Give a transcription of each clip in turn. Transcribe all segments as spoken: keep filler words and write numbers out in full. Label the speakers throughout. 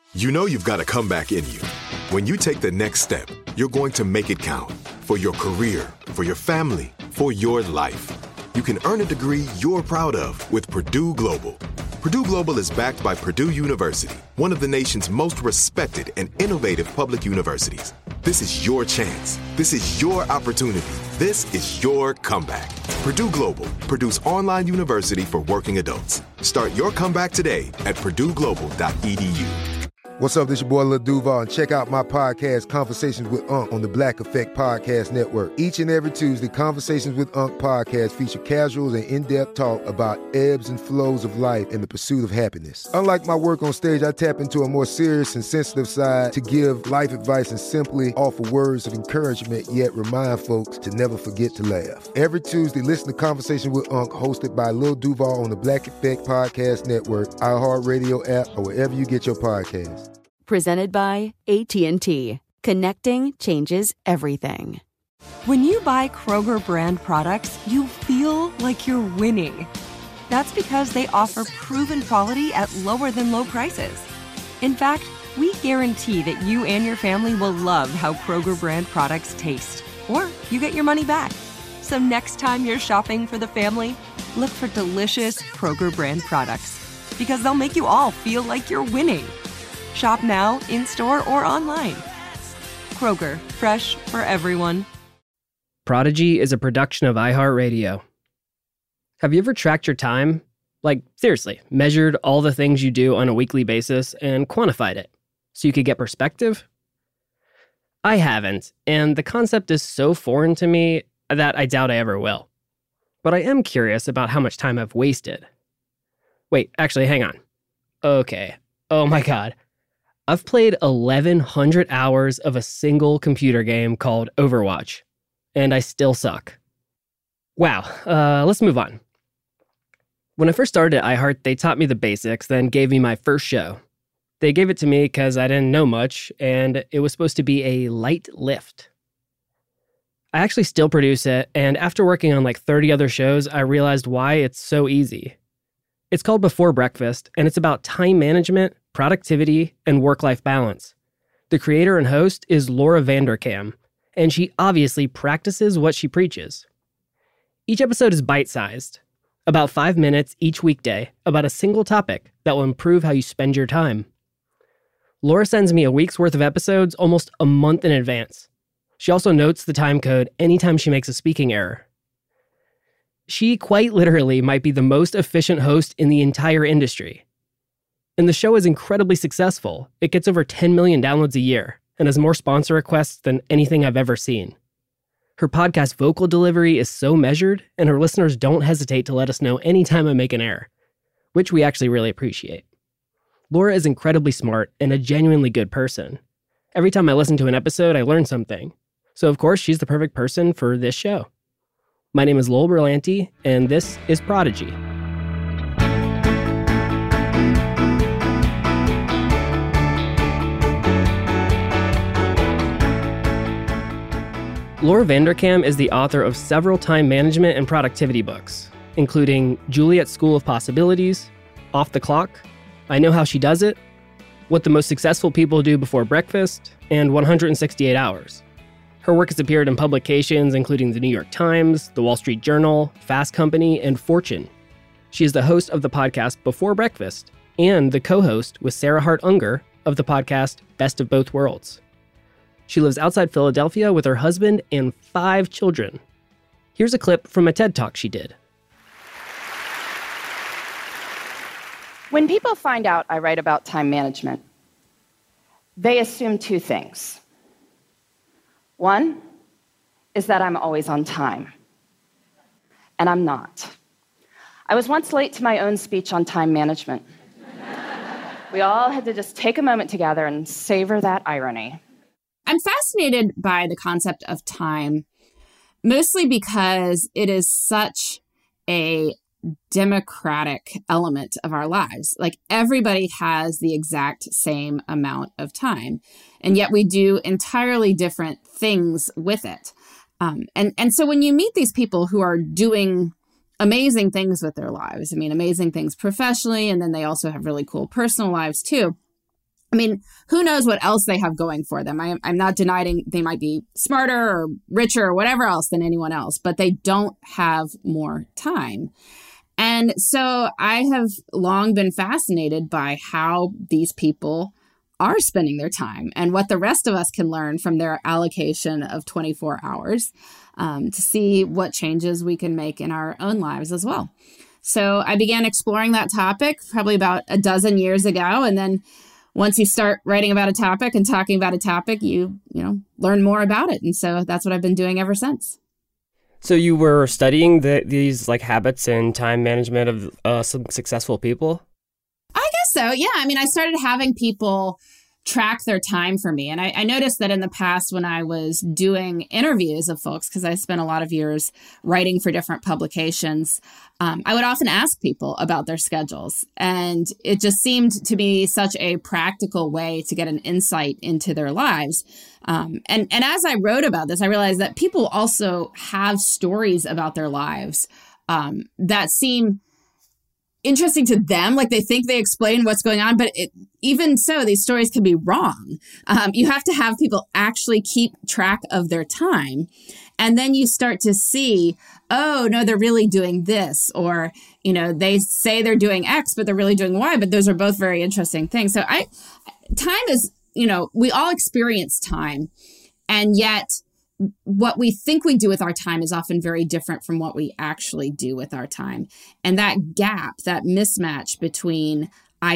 Speaker 1: You know you've got a comeback in you. When you take the next step, you're going to make it count. For your career, for your family, for your life. You can earn a degree you're proud of with Purdue Global. Purdue Global is backed by Purdue University, one of the nation's most respected and innovative public universities. This is your chance. This is your opportunity. This is your comeback. Purdue Global, Purdue's online university for working adults. Start your comeback today at purdue global dot e d u.
Speaker 2: What's up, this your boy Lil Duval, and check out my podcast, Conversations with Unc, on the Black Effect Podcast Network. Each and every Tuesday, Conversations with Unc podcast feature casuals and in-depth talk about ebbs and flows of life and the pursuit of happiness. Unlike my work on stage, I tap into a more serious and sensitive side to give life advice and simply offer words of encouragement, yet remind folks to never forget to laugh. Every Tuesday, listen to Conversation with Unc, hosted by Lil Duval on the Black Effect Podcast Network, iHeartRadio app, or wherever you get your podcasts.
Speaker 3: Presented by A T and T. Connecting changes everything.
Speaker 4: When you buy Kroger brand products, you feel like you're winning. That's because they offer proven quality at lower than low prices. In fact, we guarantee that you and your family will love how Kroger brand products taste, or you get your money back. So next time you're shopping for the family, look for delicious Kroger brand products, because they'll make you all feel like you're winning. Shop now, in-store, or online. Kroger, fresh for everyone.
Speaker 5: Prodigy is a production of iHeartRadio. Have you ever tracked your time? Like, seriously, measured all the things you do on a weekly basis and quantified it so you could get perspective? I haven't, and the concept is so foreign to me that I doubt I ever will. But I am curious about how much time I've wasted. Wait, actually, hang on. Okay. Oh my God. I've played eleven hundred hours of a single computer game called Overwatch, and I still suck. Wow, uh, let's move on. When I first started at iHeart, they taught me the basics, then gave me my first show. They gave it to me because I didn't know much, and it was supposed to be a light lift. I actually still produce it, and after working on like thirty other shows, I realized why it's so easy. It's called Before Breakfast, and it's about time management, productivity, and work-life balance. The creator and host is Laura Vanderkam, and she obviously practices what she preaches. Each episode is bite-sized, about five minutes each weekday, about a single topic that will improve how you spend your time. Laura sends me a week's worth of episodes almost a month in advance. She also notes the time code anytime she makes a speaking error. She quite literally might be the most efficient host in the entire industry. And the show is incredibly successful. It gets over ten million downloads a year and has more sponsor requests than anything I've ever seen. Her podcast vocal delivery is so measured, and her listeners don't hesitate to let us know anytime I make an error, which we actually really appreciate. Laura is incredibly smart and a genuinely good person. Every time I listen to an episode, I learn something. So of course, she's the perfect person for this show. My name is Lowell Berlanti, and this is Prodigy. Laura Vanderkam is the author of several time management and productivity books, including Juliet's School of Possibilities, Off the Clock, I Know How She Does It, What the Most Successful People Do Before Breakfast, and one hundred sixty-eight hours. Her work has appeared in publications including The New York Times, The Wall Street Journal, Fast Company, and Fortune. She is the host of the podcast Before Breakfast and the co-host with Sarah Hart Unger of the podcast Best of Both Worlds. She lives outside Philadelphia with her husband and five children. Here's a clip from a TED Talk she did.
Speaker 6: When people find out I write about time management, they assume two things. One is that I'm always on time, and I'm not. I was once late to my own speech on time management. We all had to just take a moment together and savor that irony.
Speaker 7: I'm fascinated by the concept of time, mostly because it is such a democratic element of our lives. Like, everybody has the exact same amount of time, and yet we do entirely different things with it. Um, and, and so when you meet these people who are doing amazing things with their lives, I mean, amazing things professionally, and then they also have really cool personal lives too, I mean, who knows what else they have going for them? I, I'm not denying they might be smarter or richer or whatever else than anyone else, but they don't have more time. And so I have long been fascinated by how these people are spending their time and what the rest of us can learn from their allocation of twenty-four hours um, to see what changes we can make in our own lives as well. So I began exploring that topic probably about a dozen years ago. And then once you start writing about a topic and talking about a topic, you, you know, learn more about it. And so that's what I've been doing ever since.
Speaker 5: So you were studying the, these like habits and time management of uh, some successful people?
Speaker 7: I guess so. Yeah. I mean, I started having people track their time for me. And I, I noticed that in the past when I was doing interviews of folks, because I spent a lot of years writing for different publications, um, I would often ask people about their schedules. And it just seemed to be such a practical way to get an insight into their lives. Um, and, and as I wrote about this, I realized that people also have stories about their lives um, that seem interesting to them. Like they think they explain what's going on, but it, even so, these stories can be wrong. Um, you have to have people actually keep track of their time. And then you start to see, oh, no, they're really doing this. Or, you know, they say they're doing X, but they're really doing Y. But those are both very interesting things. So I, time is, you know, we all experience time. And yet what we think we do with our time is often very different from what we actually do with our time. And that gap, that mismatch between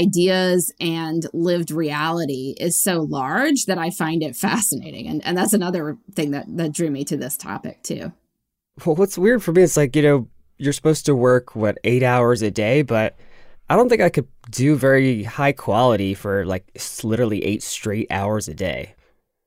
Speaker 7: ideas and lived reality is so large that I find it fascinating. And and that's another thing that, that drew me to this topic too.
Speaker 5: Well, what's weird for me is like, you know, you're supposed to work, what, eight hours a day, but I don't think I could do very high quality for like literally eight straight hours a day.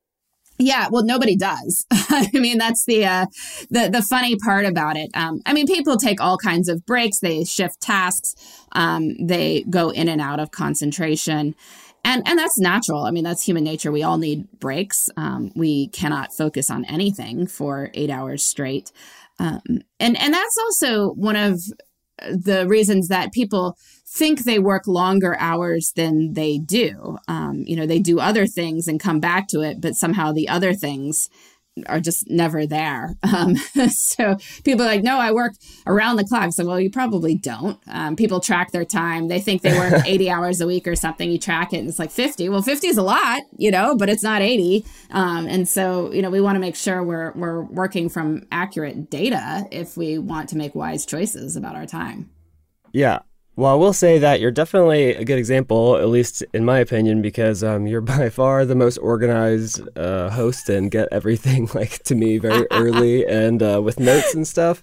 Speaker 7: Yeah, well, nobody does. I mean, that's the uh, the the funny part about it. Um, I mean, people take all kinds of breaks. They shift tasks. Um, they go in and out of concentration. And and that's natural. I mean, that's human nature. We all need breaks. Um, we cannot focus on anything for eight hours straight. Um, and, and that's also one of the reasons that people think they work longer hours than they do. Um, you know, they do other things and come back to it, but somehow the other things are just never there. Um, so people are like, no, I work around the clock. So, well, you probably don't. Um, people track their time. They think they work eighty hours a week or something. You track it and it's like fifty. Well, fifty is a lot, you know, but it's not eighty. Um, and so, you know, we want to make sure we're, we're working from accurate data if we want to make wise choices about our time.
Speaker 5: Yeah. Well, I will say that you're definitely a good example, at least in my opinion, because um, you're by far the most organized uh, host and get everything like to me very early and uh, with notes and stuff.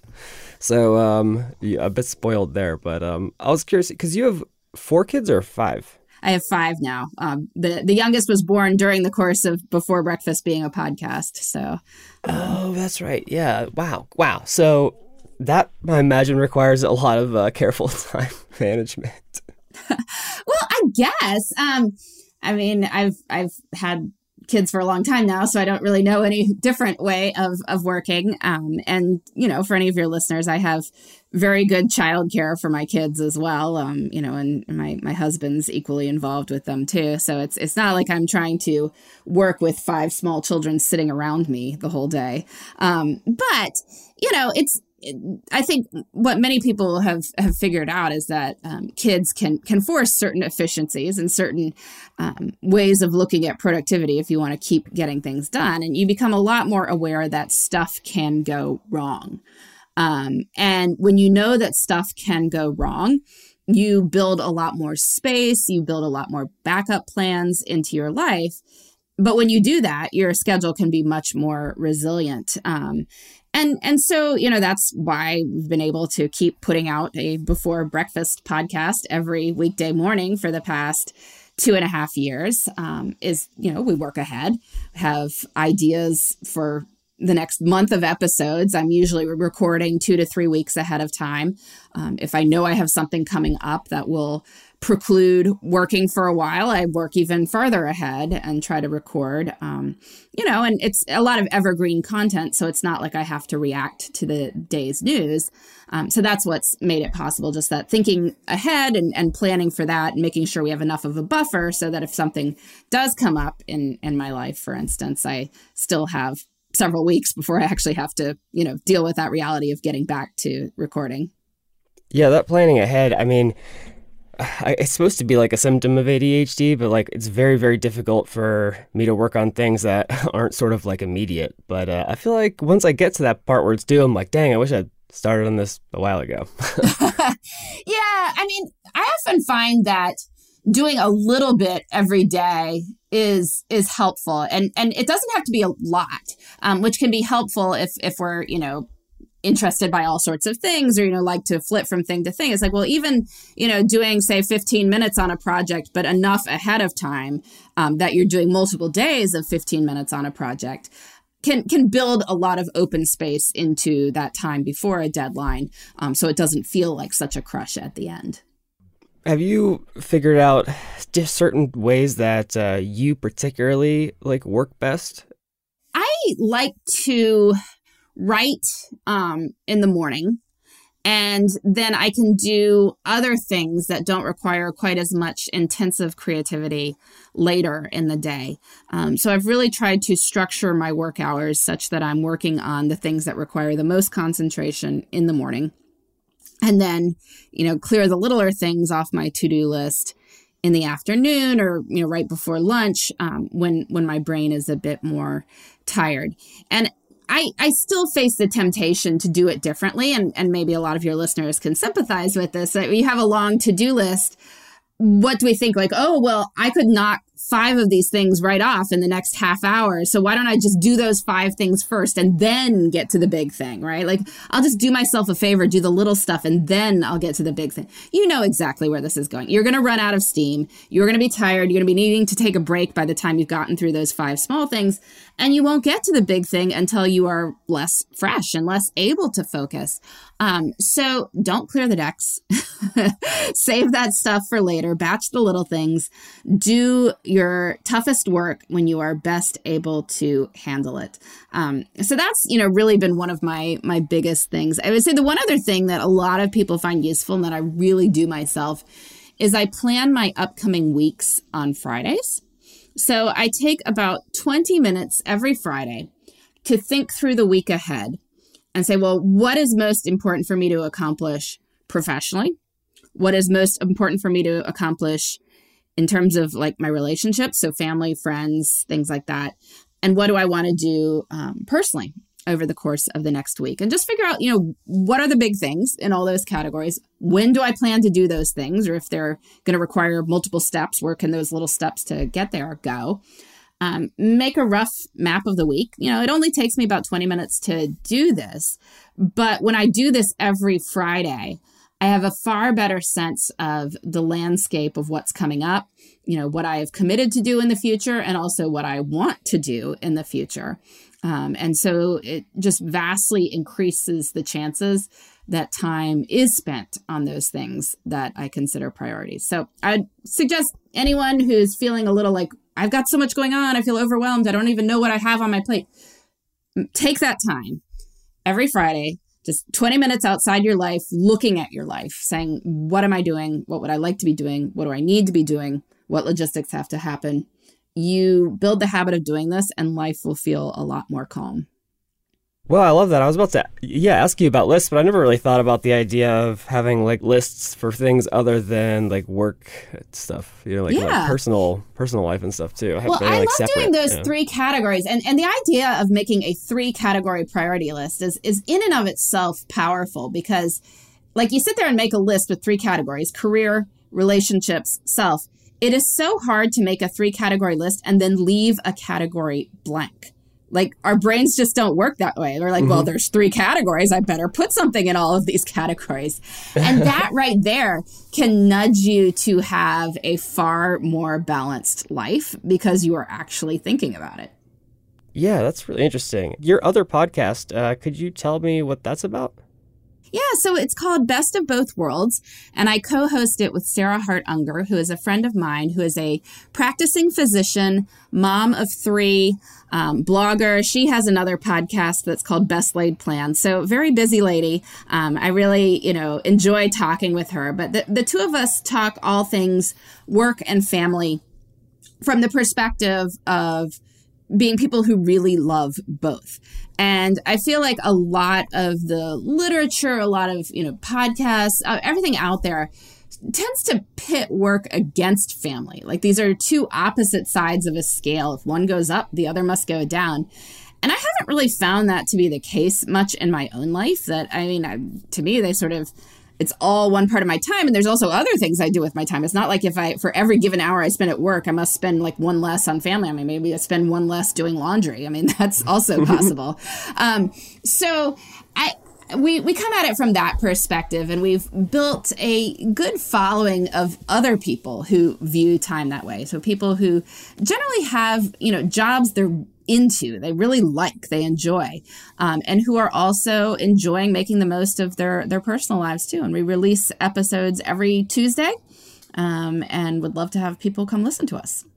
Speaker 5: So um, yeah, a bit spoiled there. But um, I was curious because you have four kids or five?
Speaker 7: I have five now. Um, the the youngest was born during the course of Before Breakfast being a podcast. So. Um,
Speaker 5: oh, that's right. Yeah. Wow. Wow. So. That, I imagine, requires a lot of uh, careful time management.
Speaker 7: Well, I guess. Um, I mean, I've I've had kids for a long time now, so I don't really know any different way of of working. Um, and you know, for any of your listeners, I have very good childcare for my kids as well. Um, you know, and my my husband's equally involved with them too. So it's it's not like I'm trying to work with five small children sitting around me the whole day. Um, but you know, it's. I think what many people have, have figured out is that um, kids can can force certain efficiencies and certain um, ways of looking at productivity if you want to keep getting things done. And you become a lot more aware that stuff can go wrong. Um, and when you know that stuff can go wrong, you build a lot more space, you build a lot more backup plans into your life. But when you do that, your schedule can be much more resilient. Um, and and so, you know, that's why we've been able to keep putting out a Before Breakfast podcast every weekday morning for the past two and a half years. Um, is, you know, we work ahead, have ideas for the next month of episodes. I'm usually recording two to three weeks ahead of time. Um, if I know I have something coming up that will preclude working for a while. I work even farther ahead and try to record, um, you know, and it's a lot of evergreen content. So it's not like I have to react to the day's news. Um, so that's what's made it possible, just that thinking ahead and, and planning for that and making sure we have enough of a buffer so that if something does come up in, in my life, for instance, I still have several weeks before I actually have to, you know, deal with that reality of getting back to recording.
Speaker 5: Yeah, that planning ahead, I mean, it's supposed to be like a symptom of A D H D, but like it's very, very difficult for me to work on things that aren't sort of like immediate. But uh, I feel like once I get to that part where it's due, I'm like, dang, I wish I'd started on this a while ago.
Speaker 7: Yeah, I mean, I often find that doing a little bit every day is is helpful, and and it doesn't have to be a lot, um, which can be helpful if if we're, you know, interested by all sorts of things, or, you know, like to flip from thing to thing. It's like, well, even, you know, doing, say, fifteen minutes on a project, but enough ahead of time um, that you're doing multiple days of fifteen minutes on a project can can build a lot of open space into that time before a deadline. Um, so it doesn't feel like such a crush at the end.
Speaker 5: Have you figured out just certain ways that uh, you particularly like work best?
Speaker 7: I like to write um, in the morning, and then I can do other things that don't require quite as much intensive creativity later in the day. Um, so I've really tried to structure my work hours such that I'm working on the things that require the most concentration in the morning, and then, you know, clear the littler things off my to-do list in the afternoon, or, you know, right before lunch, um, when when my brain is a bit more tired. And I, I still face the temptation to do it differently, and, and maybe a lot of your listeners can sympathize with this. That we have a long to-do list. What do we think? Like, oh, well, I could knock five of these things right off in the next half hour. So why don't I just do those five things first and then get to the big thing, right? Like, I'll just do myself a favor, do the little stuff, and then I'll get to the big thing. You know exactly where this is going. You're going to run out of steam. You're going to be tired. You're going to be needing to take a break by the time you've gotten through those five small things. And you won't get to the big thing until you are less fresh and less able to focus. Um, so don't clear the decks. Save that stuff for later. Batch the little things. Do your toughest work when you are best able to handle it. Um, so that's, you know, really been one of my my biggest things. I would say the one other thing that a lot of people find useful and that I really do myself is I plan my upcoming weeks on Fridays. So I take about twenty minutes every Friday to think through the week ahead and say, well, what is most important for me to accomplish professionally? What is most important for me to accomplish in terms of like my relationships, so family, friends, things like that? And what do I want to do um, personally over the course of the next week? And just figure out, you know, what are the big things in all those categories? When do I plan to do those things? Or if they're going to require multiple steps, where can those little steps to get there go? Um, make a rough map of the week. You know, it only takes me about twenty minutes to do this. But when I do this every Friday, I have a far better sense of the landscape of what's coming up, you know, what I have committed to do in the future, and also what I want to do in the future. Um, and so it just vastly increases the chances that time is spent on those things that I consider priorities. So I'd suggest anyone who's feeling a little like, I've got so much going on, I feel overwhelmed, I don't even know what I have on my plate. Take that time every Friday, just twenty minutes outside your life, looking at your life, saying, what am I doing? What would I like to be doing? What do I need to be doing? What logistics have to happen? You build the habit of doing this, and life will feel a lot more calm.
Speaker 5: Well, I love that. I was about to, yeah, ask you about lists, but I never really thought about the idea of having like lists for things other than like work stuff, you know, like,
Speaker 7: yeah.
Speaker 5: like personal personal life and stuff too.
Speaker 7: Well,
Speaker 5: very,
Speaker 7: I
Speaker 5: like,
Speaker 7: love
Speaker 5: separate,
Speaker 7: doing those
Speaker 5: yeah.
Speaker 7: three categories. And, and the idea of making a three category priority list is, is in and of itself powerful, because like you sit there and make a list with three categories: career, relationships, self. It is so hard to make a three category list and then leave a category blank. Like, our brains just don't work that way. They're like, mm-hmm. well, there's three categories. I better put something in all of these categories. And that right there can nudge you to have a far more balanced life because you are actually thinking about it.
Speaker 5: Yeah, that's really interesting. Your other podcast, uh, could you tell me what that's about?
Speaker 7: Yeah, so it's called Best of Both Worlds, and I co-host it with Sarah Hart Unger, who is a friend of mine, who is a practicing physician, mom of three, um, blogger. She has another podcast that's called Best Laid Plans. So very busy lady. Um, I really, you know, enjoy talking with her. But the, the two of us talk all things work and family from the perspective of being people who really love both. And I feel like a lot of the literature, a lot of, you know, podcasts, uh, everything out there tends to pit work against family. Like these are two opposite sides of a scale. If one goes up, the other must go down. And I haven't really found that to be the case much in my own life. That, I mean, I, to me, they sort of, it's all one part of my time. And there's also other things I do with my time. It's not like if I, for every given hour I spend at work, I must spend like one less on family. I mean, maybe I spend one less doing laundry. I mean, that's also possible. Um, so I, we, we come at it from that perspective, and we've built a good following of other people who view time that way. So people who generally have, you know, jobs they're into, they really like, they enjoy, um, and who are also enjoying making the most of their, their personal lives too. And we release episodes every Tuesday, um, and would love to have people come listen to us.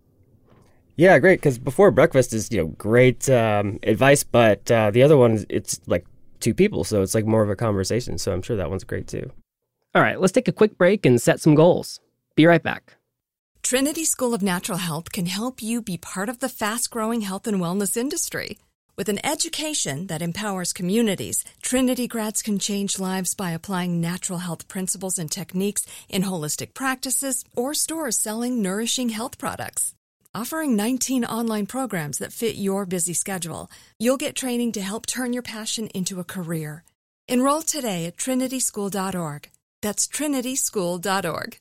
Speaker 8: Yeah, great. Because Before Breakfast is, you know, great um, advice, but uh, the other one, it's like two people, so it's like more of a conversation. So I'm sure that one's great too.
Speaker 5: All right, let's take a quick break and set some goals. Be right back.
Speaker 9: Trinity School of Natural Health can help you be part of the fast-growing health and wellness industry. With an education that empowers communities, Trinity grads can change lives by applying natural health principles and techniques in holistic practices or stores selling nourishing health products. Offering nineteen online programs that fit your busy schedule, you'll get training to help turn your passion into a career. Enroll today at trinity school dot org. That's trinity school dot org.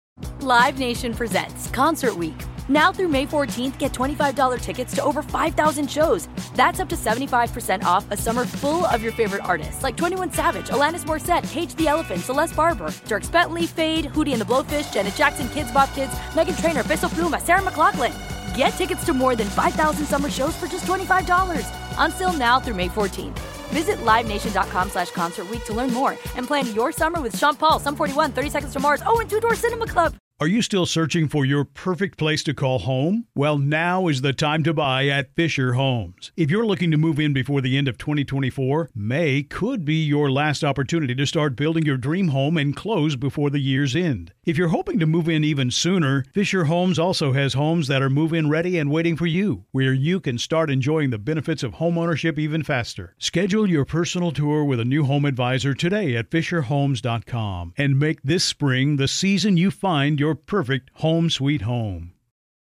Speaker 10: Live Nation presents Concert Week. Now through May fourteenth, get twenty-five dollars tickets to over five thousand shows. That's up to seventy-five percent off a summer full of your favorite artists like twenty-one Savage, Alanis Morissette, Cage the Elephant, Celeste Barber, Dierks Bentley, Fade, Hootie and the Blowfish, Janet Jackson, Kids Bop Kids, Meghan Trainor, Peso Pluma, Sarah McLachlan. Get tickets to more than five thousand summer shows for just twenty-five dollars. On sale now through May fourteenth. Visit livenation.com slash concert week to learn more and plan your summer with Sean Paul, Sum forty-one, thirty Seconds to Mars, oh, and Two Door Cinema Club.
Speaker 11: Are you still searching for your perfect place to call home? Well, now is the time to buy at Fisher Homes. If you're looking to move in before the end of twenty twenty-four, May could be your last opportunity to start building your dream home and close before the year's end. If you're hoping to move in even sooner, Fisher Homes also has homes that are move-in ready and waiting for you, where you can start enjoying the benefits of homeownership even faster. Schedule your personal tour with a new home advisor today at fisher homes dot com and make this spring the season you find your perfect home sweet home.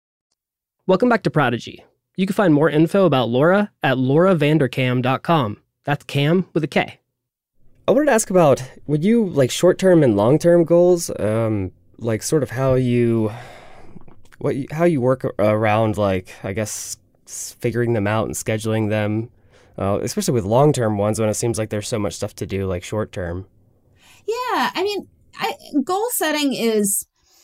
Speaker 5: Welcome back to Prodigy. You can find more info about Laura at laura vanderkam dot com. That's Cam with a K.
Speaker 8: I wanted to ask about, would you like short-term and long-term goals, um, like sort of how you, what you, how you work around, like, I guess, figuring them out and scheduling them, uh, especially with long-term ones when it seems like there's so much stuff to do, like short-term.
Speaker 7: Yeah, I mean, I, goal setting is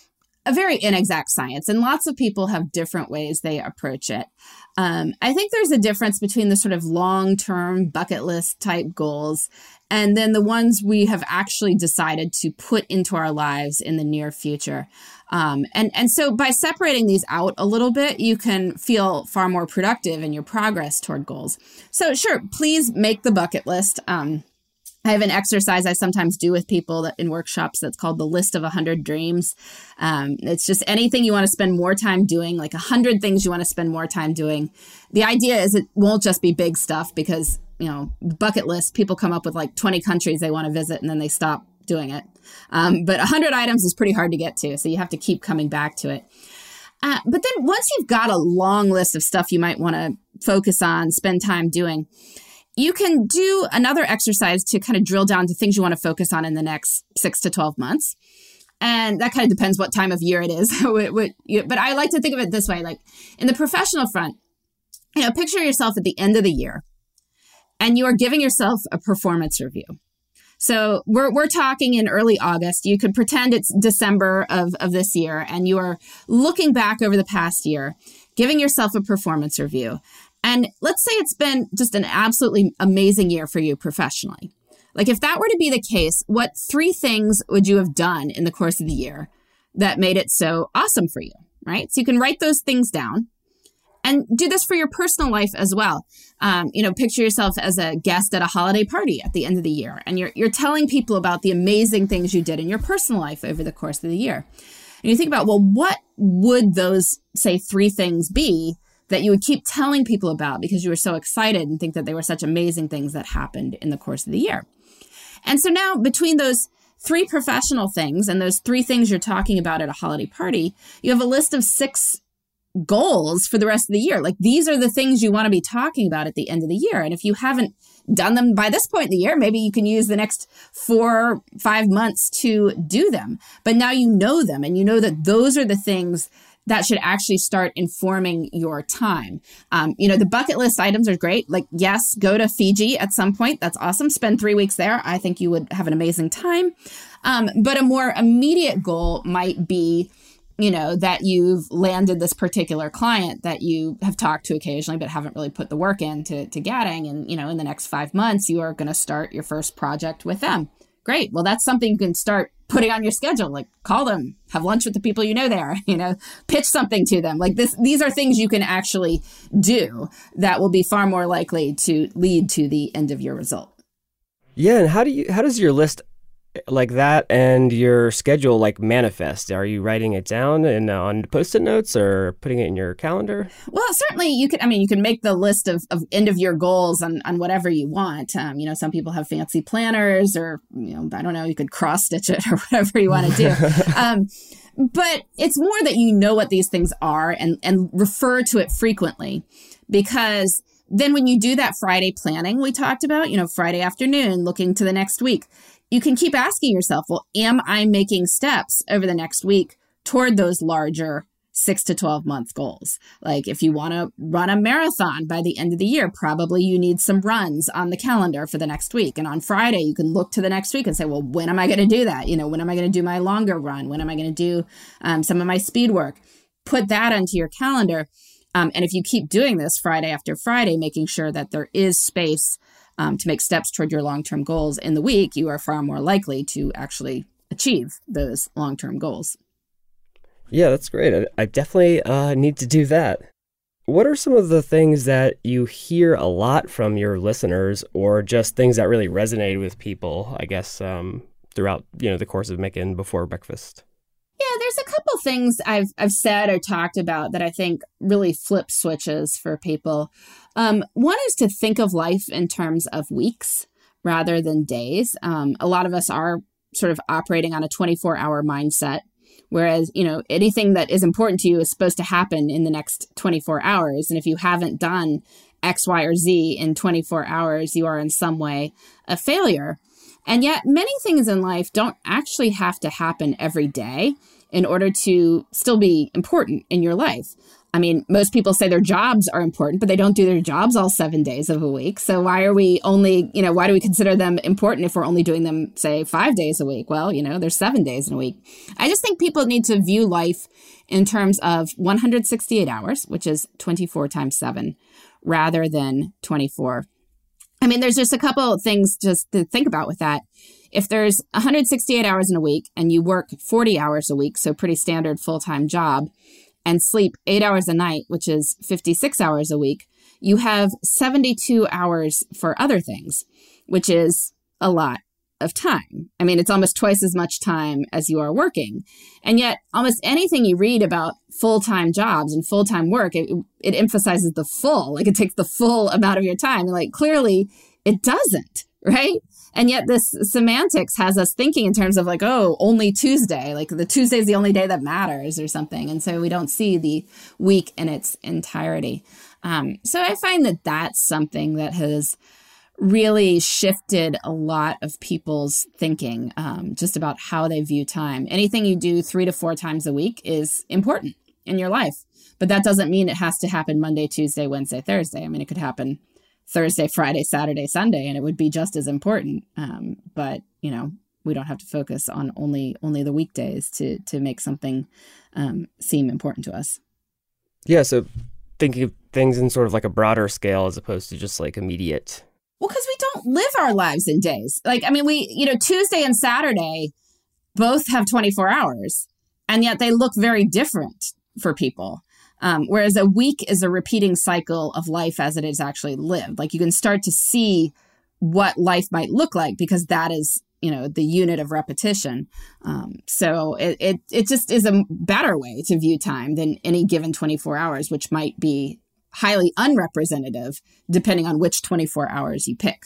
Speaker 7: a very inexact science, and lots of people have different ways they approach it. Um, I think there's a difference between the sort of long-term bucket list type goals and then the ones we have actually decided to put into our lives in the near future. Um, and, and so by separating these out a little bit, you can feel far more productive in your progress toward goals. So sure, please make the bucket list. Um, I have an exercise I sometimes do with people that in workshops that's called the list of one hundred dreams. Um, it's just anything you want to spend more time doing, like one hundred things you want to spend more time doing. The idea is it won't just be big stuff because, you know, bucket list, people come up with like twenty countries they want to visit and then they stop doing it. Um, but one hundred items is pretty hard to get to, so you have to keep coming back to it. Uh, but then once you've got a long list of stuff you might want to focus on, spend time doing, you can do another exercise to kind of drill down to things you want to focus on in the next six to twelve months. And that kind of depends what time of year it is. But I like to think of it this way, like in the professional front, you know, picture yourself at the end of the year and you are giving yourself a performance review. So we're we're talking in early August. You could pretend it's December of, of this year and you are looking back over the past year, giving yourself a performance review. And let's say it's been just an absolutely amazing year for you professionally. Like if that were to be the case, what three things would you have done in the course of the year that made it so awesome for you, right? So you can write those things down and do this for your personal life as well. Um, you know, picture yourself as a guest at a holiday party at the end of the year, and you're you're telling people about the amazing things you did in your personal life over the course of the year. And you think about, well, what would those, say, three things be that you would keep telling people about because you were so excited and think that they were such amazing things that happened in the course of the year? And so now between those three professional things and those three things you're talking about at a holiday party, you have a list of six goals for the rest of the year. Like these are the things you want to be talking about at the end of the year. And if you haven't done them by this point in the year, maybe you can use the next four, five months to do them. But now you know them and you know that those are the things that should actually start informing your time. Um, you know, the bucket list items are great. Like, yes, go to Fiji at some point. That's awesome. Spend three weeks there. I think you would have an amazing time. Um, but a more immediate goal might be, you know, that you've landed this particular client that you have talked to occasionally, but haven't really put the work into to getting. And, you know, in the next five months, you are going to start your first project with them. Great. Well, that's something you can start putting on your schedule. Like call them, have lunch with the people you know there, you know, pitch something to them. Like this, these are things you can actually do that will be far more likely to lead to the end of your result.
Speaker 8: Yeah. And how do you, how does your list like that and your schedule like manifest? Are you writing it down and uh, on Post-it notes or putting it in your calendar?
Speaker 7: Well, certainly you can, I mean, you can make the list of, of end of year goals on, on whatever you want. Um, you know, some people have fancy planners or, you know, I don't know, you could cross stitch it or whatever you want to do. um, but it's more that you know what these things are and, and refer to it frequently, because then when you do that Friday planning we talked about, you know, Friday afternoon, looking to the next week, you can keep asking yourself, well, am I making steps over the next week toward those larger six to twelve month goals? Like if you want to run a marathon by the end of the year, probably you need some runs on the calendar for the next week. And on Friday, you can look to the next week and say, well, when am I going to do that? You know, when am I going to do my longer run? When am I going to do um, some of my speed work? Put that onto your calendar. Um, and if you keep doing this Friday after Friday, making sure that there is space Um, to make steps toward your long-term goals in the week, you are far more likely to actually achieve those long-term goals.
Speaker 8: Yeah, that's great. I, I definitely uh, need to do that. What are some of the things that you hear a lot from your listeners, or just things that really resonate with people, I guess, um, throughout, you know, the course of Making Before Breakfast?
Speaker 7: Yeah, there's a couple things I've I've said or talked about that I think really flip switches for people. Um, one is to think of life in terms of weeks rather than days. Um, a lot of us are sort of operating on a twenty-four hour mindset, whereas, you know, anything that is important to you is supposed to happen in the next twenty-four hours. And if you haven't done X, Y, or Z in twenty-four hours, you are in some way a failure. And yet many things in life don't actually have to happen every day in order to still be important in your life. I mean, most people say their jobs are important, but they don't do their jobs all seven days of a week. So why are we only, you know, why do we consider them important if we're only doing them, say, five days a week? Well, you know, there's seven days in a week. I just think people need to view life in terms of one hundred sixty-eight hours, which is twenty-four times seven, rather than twenty-four. I mean, there's just a couple of things just to think about with that. If there's one hundred sixty-eight hours in a week and you work forty hours a week, so pretty standard full-time job, and sleep eight hours a night, which is fifty-six hours a week, you have seventy-two hours for other things, which is a lot of time. I mean, it's almost twice as much time as you are working. And yet almost anything you read about full-time jobs and full-time work, it, it emphasizes the full, like it takes the full amount of your time. And like, clearly it doesn't, right? And yet this semantics has us thinking in terms of like, oh, only Tuesday, like the Tuesday is the only day that matters or something. And so we don't see the week in its entirety. Um, so I find that that's something that has really shifted a lot of people's thinking um, just about how they view time. Anything you do three to four times a week is important in your life. But that doesn't mean it has to happen Monday, Tuesday, Wednesday, Thursday. I mean, it could happen Thursday, Friday, Saturday, Sunday, and it would be just as important. Um, but, you know, we don't have to focus on only only the weekdays to to make something um, seem important to us.
Speaker 8: Yeah, so thinking of things in sort of like a broader scale as opposed to just like immediate.
Speaker 7: Well, because we don't live our lives in days. Like, I mean, we, you know, Tuesday and Saturday both have twenty-four hours, and yet they look very different for people. Um, whereas a week is a repeating cycle of life as it is actually lived. Like, you can start to see what life might look like because that is, you know, the unit of repetition. Um, so it, it, it just is a better way to view time than any given twenty-four hours, which might be highly unrepresentative depending on which twenty-four hours you pick.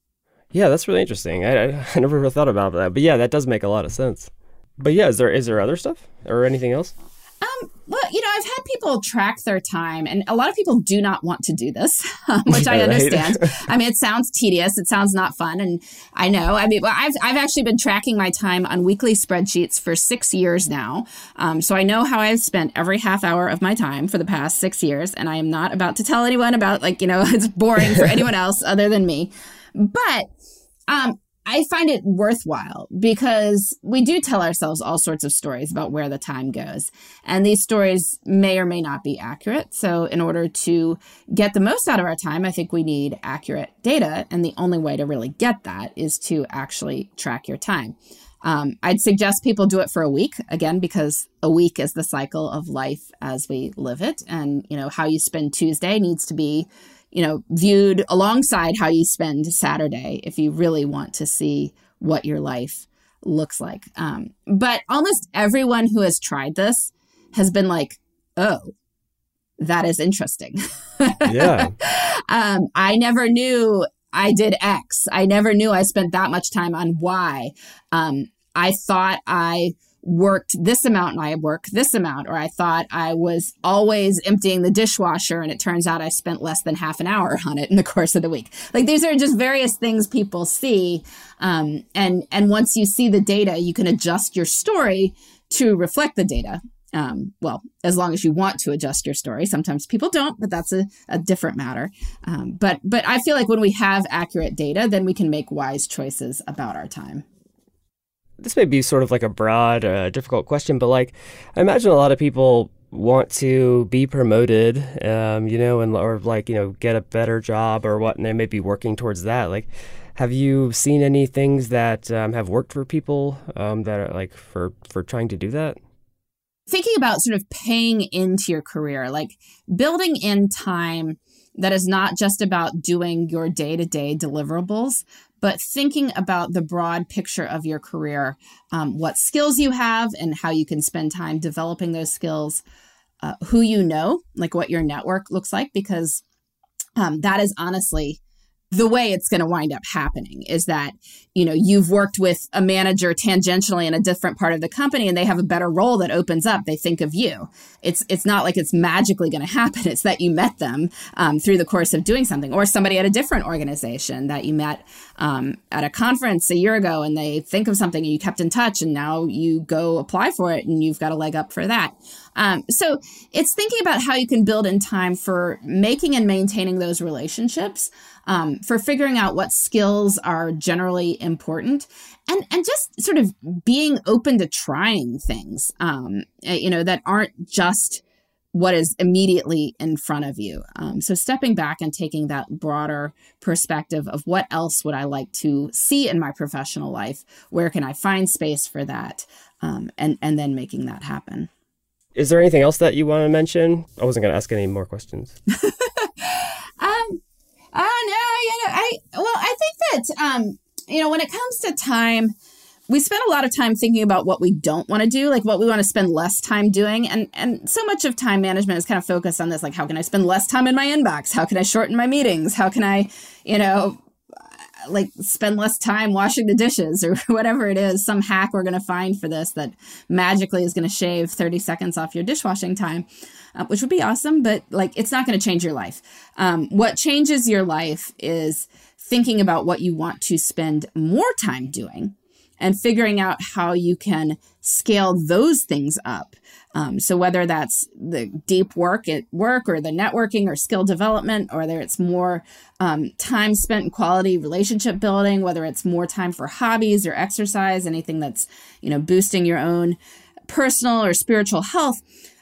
Speaker 8: Yeah, that's really interesting. I, I, I never really thought about that. But yeah, that does make a lot of sense. But yeah, is there is there other stuff or anything else?
Speaker 7: Um, well, you know, I've had people track their time, and a lot of people do not want to do this, um, which I understand. I mean, it sounds tedious. It sounds not fun. And I know, I mean, well, I've, I've actually been tracking my time on weekly spreadsheets for six years now. Um, so I know how I've spent every half hour of my time for the past six years. And I am not about to tell anyone about, like, you know, it's boring for anyone else other than me. But, um, I find it worthwhile because we do tell ourselves all sorts of stories about where the time goes. And these stories may or may not be accurate. So in order to get the most out of our time, I think we need accurate data. And the only way to really get that is to actually track your time. Um, I'd suggest people do it for a week, again, because a week is the cycle of life as we live it. And, you know, how you spend Tuesday needs to be, you know, viewed alongside how you spend Saturday if you really want to see what your life looks like. Um, but almost everyone who has tried this has been like, oh, that is interesting.
Speaker 8: Yeah.
Speaker 7: um, I never knew I did X. I never knew I spent that much time on Y. Um, I thought I worked this amount and I work this amount, or I thought I was always emptying the dishwasher and it turns out I spent less than half an hour on it in the course of the week. Like, these are just various things people see. Um, and, and once you see the data, you can adjust your story to reflect the data. Um, well, as long as you want to adjust your story. Sometimes people don't, but that's a, a different matter. Um, but, but I feel like when we have accurate data, then we can make wise choices about our time.
Speaker 8: This may be sort of like a broad, uh, difficult question, but like, I imagine a lot of people want to be promoted, um, you know, and or like, you know, get a better job or what, and they may be working towards that. Like, have you seen any things that um, have worked for people um, that are like for, for trying to do that?
Speaker 7: Thinking about sort of paying into your career, like building in time that is not just about doing your day-to-day deliverables, but thinking about the broad picture of your career, um, what skills you have and how you can spend time developing those skills, uh, who you know, like what your network looks like, because um, that is honestly the way it's going to wind up happening is that, you know, you've worked with a manager tangentially in a different part of the company and they have a better role that opens up. They think of you. It's it's not like it's magically going to happen. It's that you met them um, through the course of doing something, or somebody at a different organization that you met um, at a conference a year ago and they think of something and you kept in touch and now you go apply for it and you've got a leg up for that. Um, so it's thinking about how you can build in time for making and maintaining those relationships, um, for figuring out what skills are generally important, and, and just sort of being open to trying things, um, you know, that aren't just what is immediately in front of you. Um, so stepping back and taking that broader perspective of what else would I like to see in my professional life? Where can I find space for that? Um, and, and then making that happen.
Speaker 8: Is there anything else that you want to mention? I wasn't going to ask any more questions.
Speaker 7: um, uh, no, you know, I, well, I think that, um, you know, when it comes to time, we spend a lot of time thinking about what we don't want to do, like what we want to spend less time doing. And, and so much of time management is kind of focused on this, like, how can I spend less time in my inbox? How can I shorten my meetings? How can I, you know, like spend less time washing the dishes or whatever it is, some hack we're going to find for this that magically is going to shave thirty seconds off your dishwashing time, uh, which would be awesome. But like, it's not going to change your life. Um, what changes your life is thinking about what you want to spend more time doing and figuring out how you can scale those things up. Um, so whether that's the deep work at work or the networking or skill development, or whether it's more um, time spent in quality relationship building, whether it's more time for hobbies or exercise, anything that's, you know, boosting your own personal or spiritual health.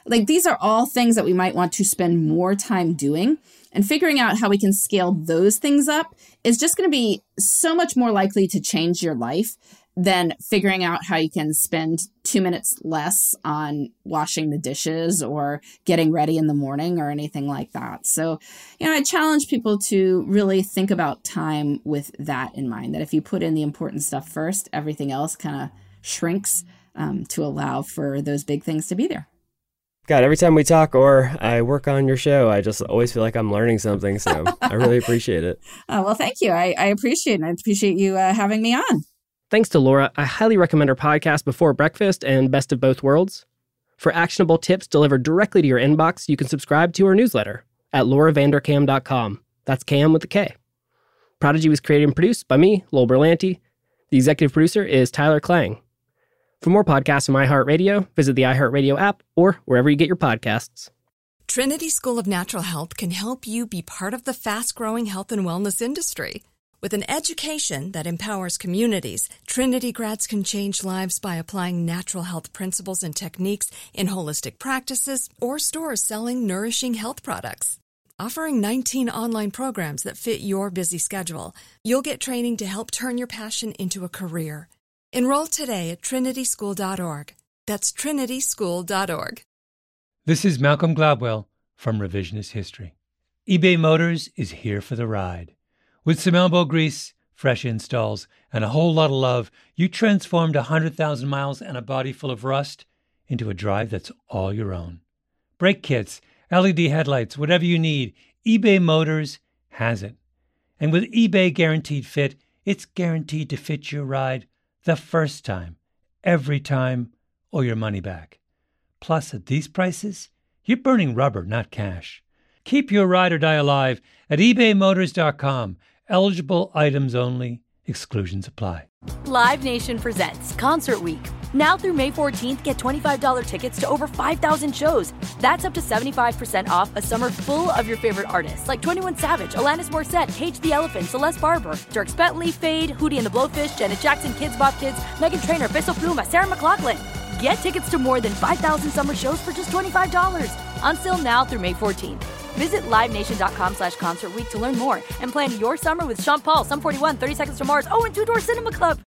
Speaker 7: Like these are all things that we might want to spend more time doing, and figuring out how we can scale those things up is just going to be so much more likely to change your life than figuring out how you can spend two minutes less on washing the dishes or getting ready in the morning or anything like that. So, you know, I challenge people to really think about time with that in mind, that if you put in the important stuff first, everything else kind of shrinks um, to allow for those big things to be there.
Speaker 8: God, every time we talk or I work on your show, I just always feel like I'm learning something. So I really appreciate it.
Speaker 7: Oh, well, thank you. I, I appreciate it. I appreciate you uh, having me on.
Speaker 5: Thanks to Laura. I highly recommend her podcast Before Breakfast and Best of Both Worlds. For actionable tips delivered directly to your inbox, you can subscribe to her newsletter at laura vander kam dot com. That's Cam with a K. Prodigy was created and produced by me, Lowell Berlanti. The executive producer is Tyler Klang. For more podcasts from iHeartRadio, visit the iHeartRadio app or wherever you get your podcasts.
Speaker 9: Trinity School of Natural Health can help you be part of the fast-growing health and wellness industry. With an education that empowers communities, Trinity grads can change lives by applying natural health principles and techniques in holistic practices or stores selling nourishing health products. Offering nineteen online programs that fit your busy schedule, you'll get training to help turn your passion into a career. Enroll today at trinity school dot org. That's trinity school dot org.
Speaker 12: This is Malcolm Gladwell from Revisionist History. eBay Motors is here for the ride. With some elbow grease, fresh installs, and a whole lot of love, you transformed one hundred thousand miles and a body full of rust into a drive that's all your own. Brake kits, L E D headlights, whatever you need, eBay Motors has it. And with eBay Guaranteed Fit, it's guaranteed to fit your ride the first time, every time, or your money back. Plus, at these prices, you're burning rubber, not cash. Keep your ride or die alive at ebay motors dot com. Eligible items only. Exclusions apply.
Speaker 10: Live Nation presents Concert Week. Now through May fourteenth, get twenty-five dollars tickets to over five thousand shows. That's up to seventy-five percent off a summer full of your favorite artists like twenty-one Savage, Alanis Morissette, Cage the Elephant, Celeste Barber, Dierks Bentley, Fade, Hootie and the Blowfish, Janet Jackson, Kids Bop Kids, Meghan Trainor, Peso Pluma, Sarah McLachlan. Get tickets to more than five thousand summer shows for just twenty-five dollars. Until now through May fourteenth. Visit live nation dot com slash concert week to learn more and plan your summer with Sean Paul, Sum forty-one, thirty Seconds to Mars, oh, and Two Door Cinema Club.